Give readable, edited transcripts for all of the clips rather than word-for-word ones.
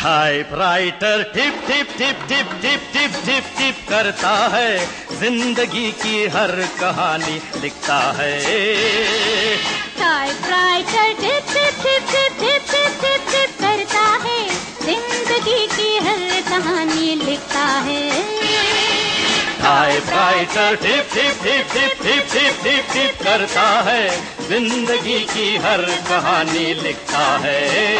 Typewriter टिप टिप टिप टिप टिप टिप टिप टिप करता है, जिंदगी की हर कहानी लिखता है। टाइपराइटर टिप टिप टिप टिप टिप टिप टिप टिप करता है, जिंदगी की हर कहानी लिखता है। टाइपराइटर टिप टिप टिप टिप टिप टिप टिप टिप करता है, जिंदगी की हर कहानी लिखता है।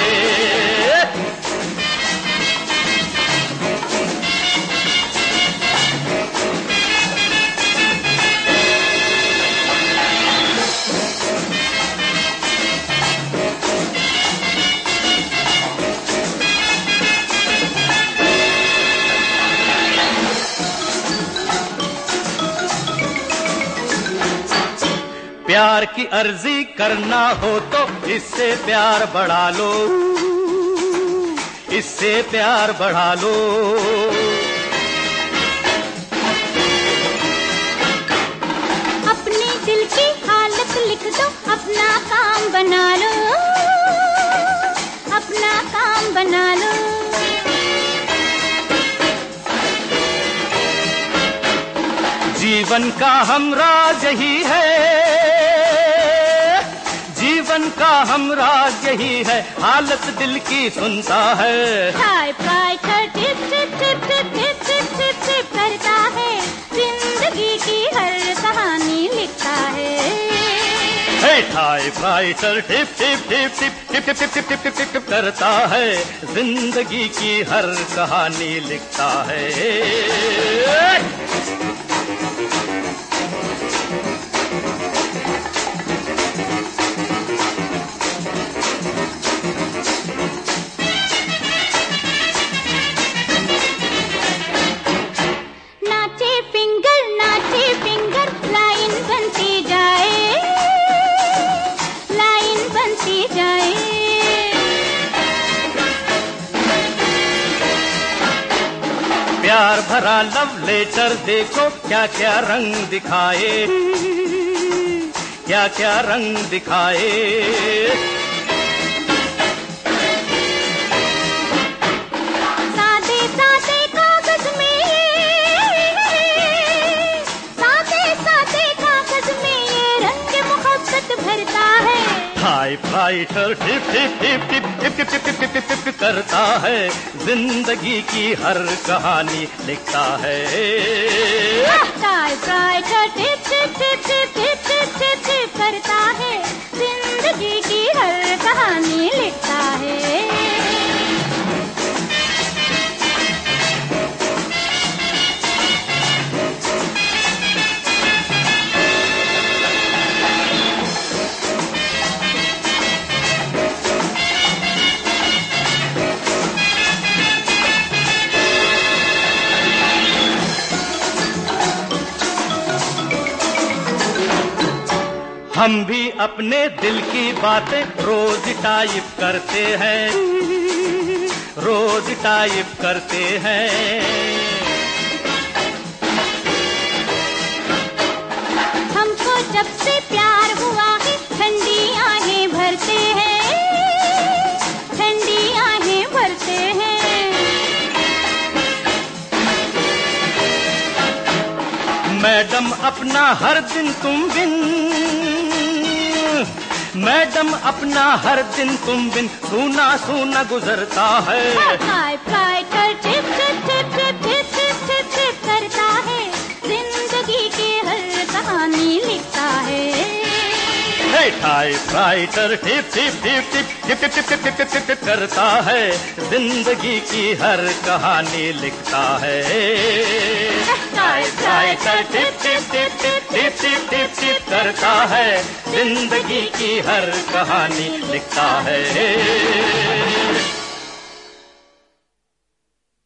प्यार की अर्जी करना हो तो इससे प्यार बढ़ा लो, इससे प्यार बढ़ा लो। अपने दिल की हालत लिख दो, अपना काम बना लो, अपना काम बना लो। जीवन का हमराज यही है, जीवन का हमराज यही है, हालत दिल की सुनता है। टाइपराइटर टिप टिप टिप टिप टिप टिप टिप टिप करता है, जिंदगी की हर कहानी लिखता है। टाइपराइटर टिप टिप टिप टिप टिप टिप टिप टिप टिप टिप करता है, जिंदगी की हर कहानी लिखता है। नाचे फिंगर लाइन बनती जाए, लाइन बनती जाए। प्यार भरा लव लेटर देखो, क्या क्या रंग दिखाए, क्या क्या रंग दिखाए। सादे सादे कागज में ये रंग मोहब्बत भरता है। टाइपराइटर टिप टिप टिप टिप टिप टिप टिप टिप टिप टिप करता है, जिंदगी की हर कहानी लिखता है। टाइपराइटर टिप टिप टिप टिप टिप टिप टिप टिप करता है, जिंदगी की हर कहानी लिखता है। हम भी अपने दिल की बातें रोज टाइप करते हैं, रोज टाइप करते हैं। हमको जब से प्यार हुआ है, ठंडी आहें भरते हैं, ठंडी आहें भरते हैं। मैडम अपना हर दिन तुम बिन, मैडम अपना हर दिन तुम बिन सूना सूना गुजरता है। टाइपराइटर टिप टिप टिप टिप टिप टिप टिप टिप करता है, जिंदगी की हर कहानी लिखता है। टाइपराइटर टिप टिप टिप टिप टिप टिप टिप टिप टिप टिप करता है, जिंदगी की हर कहानी लिखता है। टाइपराइटर टिप टिप टिप टिप टिप टिप टिप टिप करता है, जिंदगी की हर कहानी लिखता है।